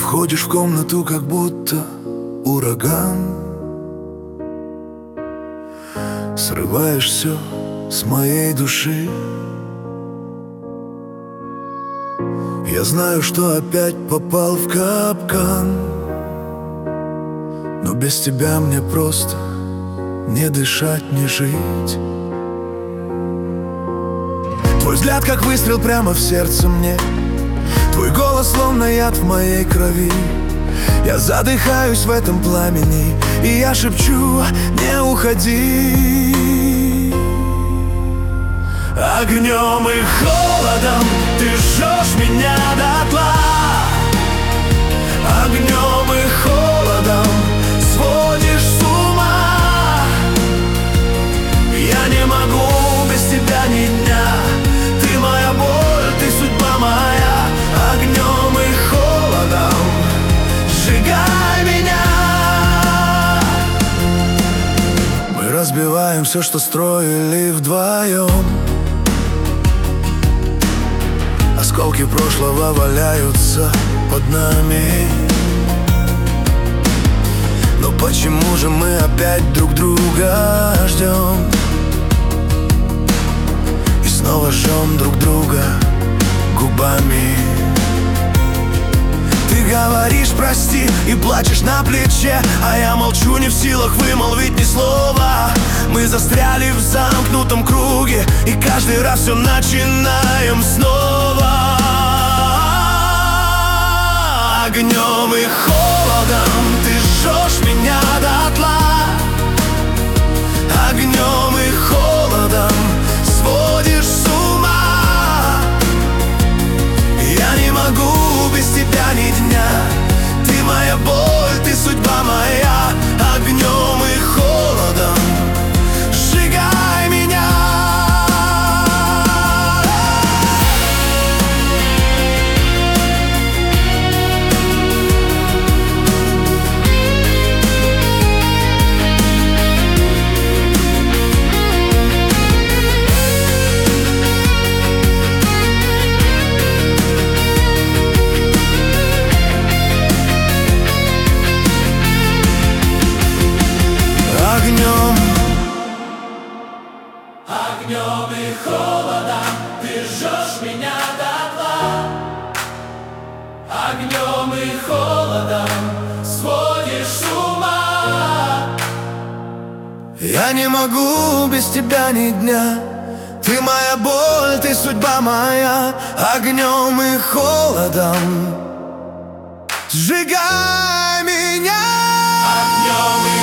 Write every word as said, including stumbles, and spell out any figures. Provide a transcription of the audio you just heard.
входишь в комнату, как будто ураган. Срываешь все с моей души. Я знаю, что опять попал в капкан, но без тебя мне просто не дышать, не жить. Твой взгляд, как выстрел прямо в сердце мне. Твой голос, словно яд в моей крови. Я задыхаюсь в этом пламени, и я шепчу: не уходи. Огнем и холодом ты жжешь меня дотла. Огнем и холодом сводишь с ума. Я не могу без тебя ни дня. Ты моя боль, ты судьба моя. Огнем и холодом сжигай меня. Мы разбиваем все, что строили вдвоем. Осколки прошлого валяются под нами. Но почему же мы опять друг друга ждем? И снова жжем друг друга губами. Ты говоришь прости и плачешь на плече, а я молчу, не в силах вымолвить ни слова. Мы застряли в замкнутом круге, и каждый раз все начинаем снова. Огнем и холодом ты жжешь меня дотла. Огнем и холодом сводишь с ума. Я не могу без тебя ни дня. Ты моя боль, ты судьба моя. Огнем и холодом сжигай меня. Огнем, огнем и холодом ты жжешь меня дотла. Огнем и холодом сводишь с ума. Я не могу без тебя ни дня. Ты моя боль, ты судьба моя. Огнем и холодом сжигай меня. Огнем и